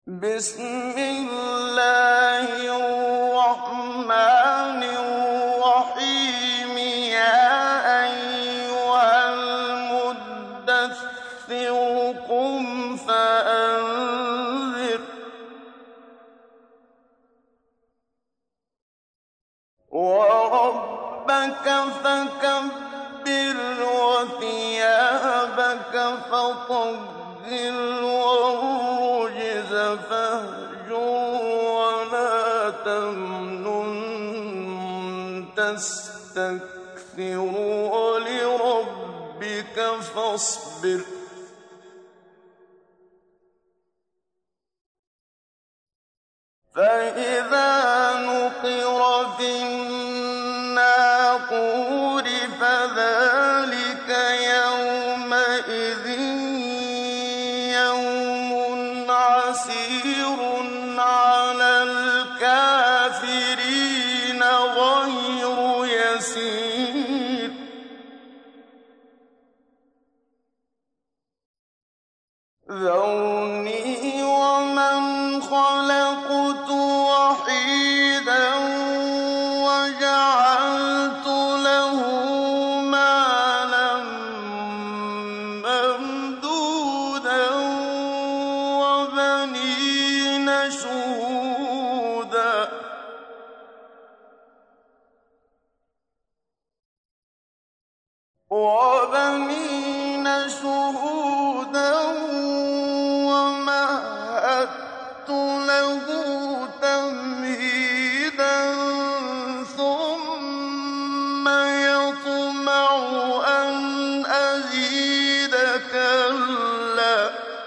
بسم الله الرحمن الرحيم يا أيها المدثر قم فأنذر وربك فكبر وثيابك فطهر والرجز فاهجر ولا تمنن تستكثر ولربك فاصبر فإذا نقر في الناقور فذلك يومئذ يوم عسير على الكافرين غير يسير ذرني ومن خلقت وحيدا وجعلت له مالا ممدودا وبنين شهودا ومهدت له تمهيدا ثم يطمع أن أزيد كلا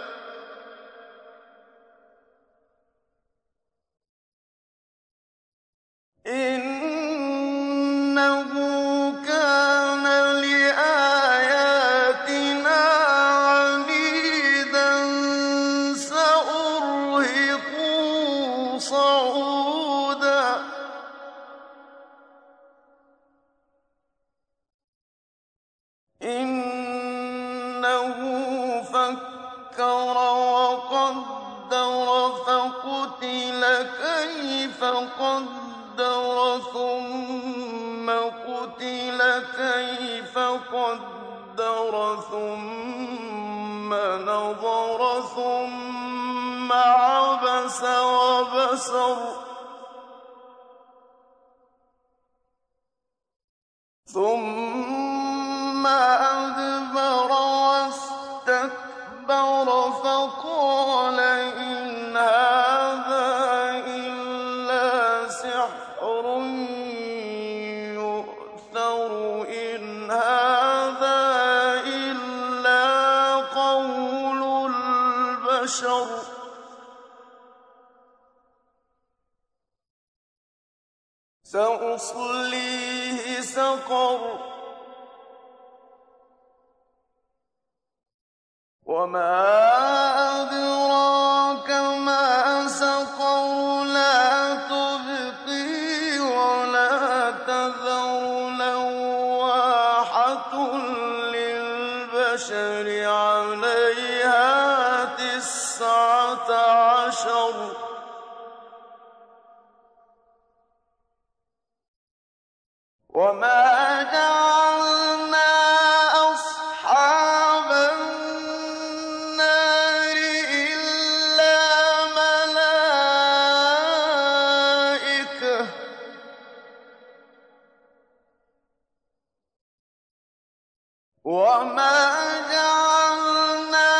إنه كان لآياتنا عنيدا سأرهقه صعودا إنه فكر وقدر فقتل كيف قدر ثم قتل كيف قدر ثم نظر ثم عبس وبسر ثم أدبر واستكبر فقال إن هذا إلا سحر يؤثر إن هذا إلا قول البشر سأصليه سقر وما أدراك ما سقر لا تبقي ولا تذر لواحة للبشر عليها 19 وما جعلنا أصحاب النار إلا ملائكة وما جعلنا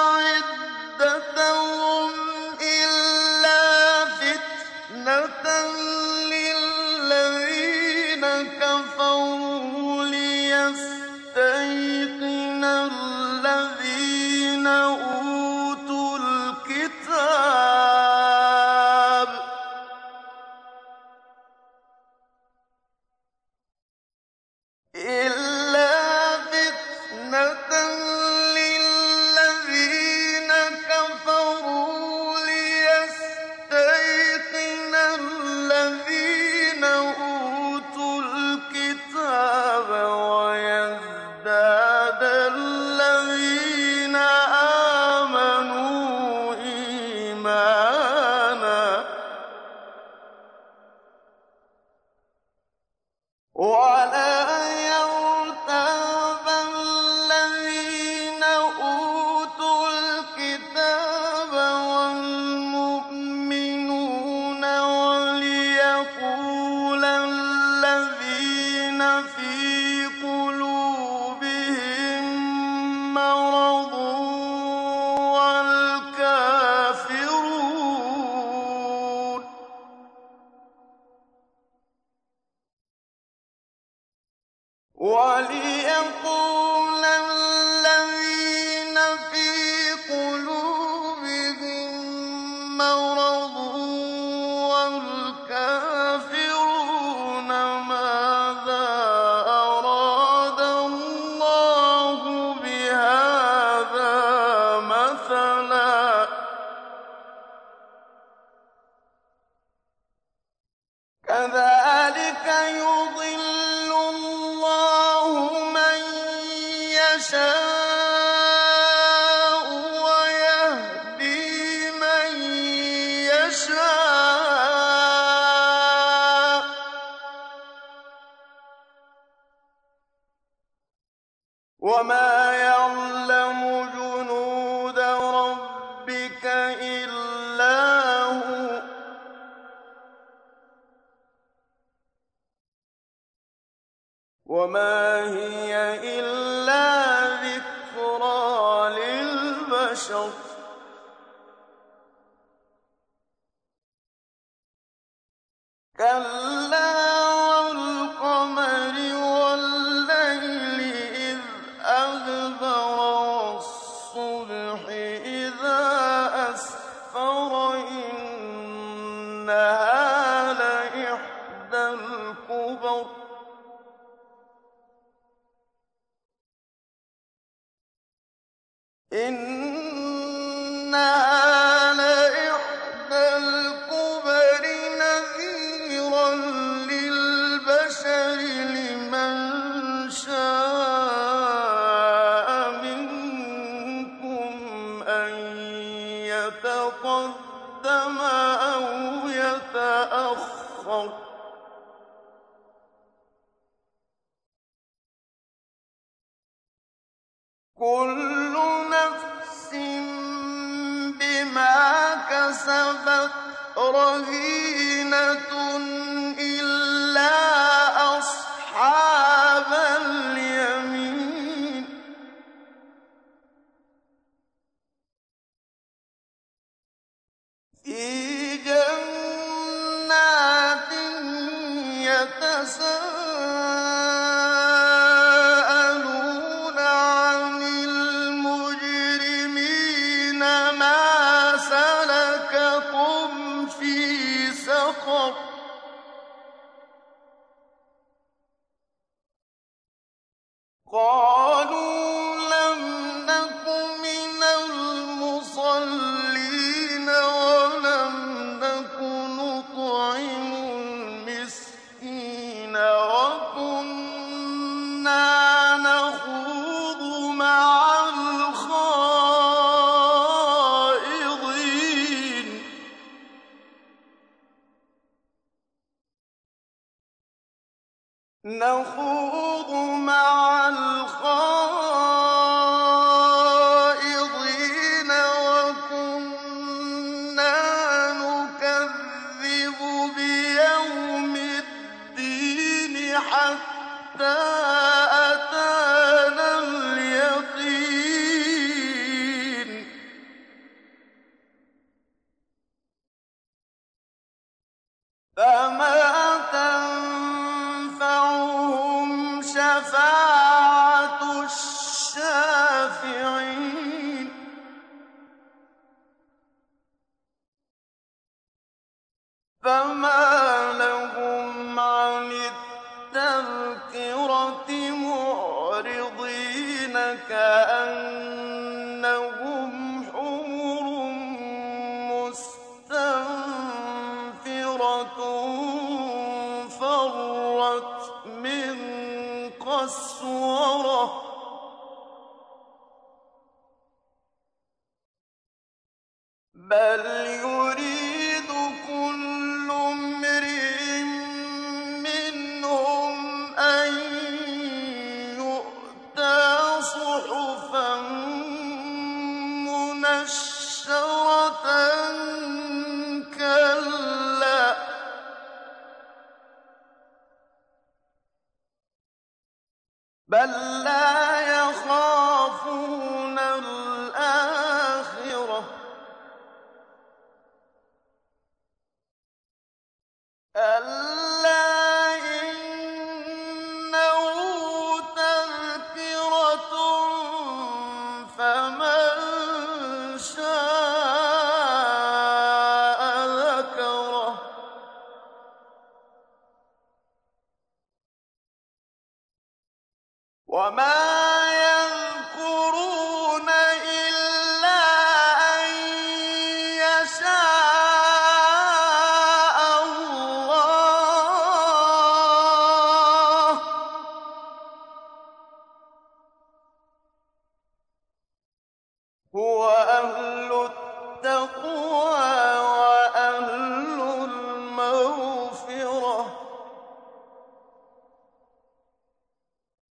عدتهم إلا فتنة للذين كفروا ليستيقن الذين أوتوا الكتاب إلا فتنة للذين كفروا ليستيقن الذين أوتوا الكتاب ويزداد الذين آمنوا إيمانا وَلِيَقُولَ الَّذِينَ فِي قُلُوبِهِم مَّرَضٌ وَالْكَافِرُونَ مَاذَا أَرَادَ اللَّهُ بِهَٰذَا مَثَلًا ۚ كَذَٰلِكَ يُضِلُّ اللَّهُ مَن يَشَاءُ وَيَهْدِي مَن يَشَاءُ ۚ وَمَا يَعْلَمُ جُنُودَ رَبِّكَ إِلَّا هُوَ ۚ وَمَا هِيَ إِلَّا ذِكْرَىٰ لِلْبَشَرِ كَلَّا وَالْقَمَرِ وَاللَّيْلِ إِذْ أَدْبَرَ وَالصُّبْحِ إِذَا أَسْفَرَ إِنَّهَا لَإِحْدَى الْكُبَرِ نَذِيرًا لِّلْبَشَرِ لِمَن شَاءَ مِنكُمْ أَن يَتَقَدَّمَ أَوْ يَتَأَخَّرَ ۚ كُلُّ نَفْسٍ بِمَا كَسَبَتْ رَهِينَةٌ إِلَّا أَصْحَابَ الْيَمِينِ فِي جَنَّاتٍ يَتَسَاءَلُونَ عَنِ الْمُجْرِمِينَ مَا سَلَكَكُمْ فِي سَقَرَ قَالُوا لَمْ نَكُ مِنَ الْمُصَلِّينَ وَلَمْ نَكُ نُطْعِمُ الْمِسْكِينَ وَكُنَّا نَخُوضُ مَعَ الْخَائِضِينَ وَكُنَّا نُكَذِّبُ بِيَوْمِ الدِّينِ حَتَّىٰ أَتَانَا الْيَقِينُ فَمَا تَنفَعُهُمْ شَفَاعَةُ الشَّافِعِينَ فَمَا لَهُمْ عَنِ التَّذْكِرَةِ مُعْرِضِينَ كَأَنَّهُمْ حُمُرٌ مُّسْتَنفِرَةٌ فَرَّتْ مِن قَسْوَرَةٍ بَلْ يُرِيدُ كُلُّ امْرِئٍ مِّنْهُمْ أَن يُؤْتَىٰ صُحُفًا مُّنَشَّرَةً كَلَّا بَل لَّا يَخَافُونَ الْآخِرَةَ وما يذكرون إلا أن يشاء الله هو أهل التقوى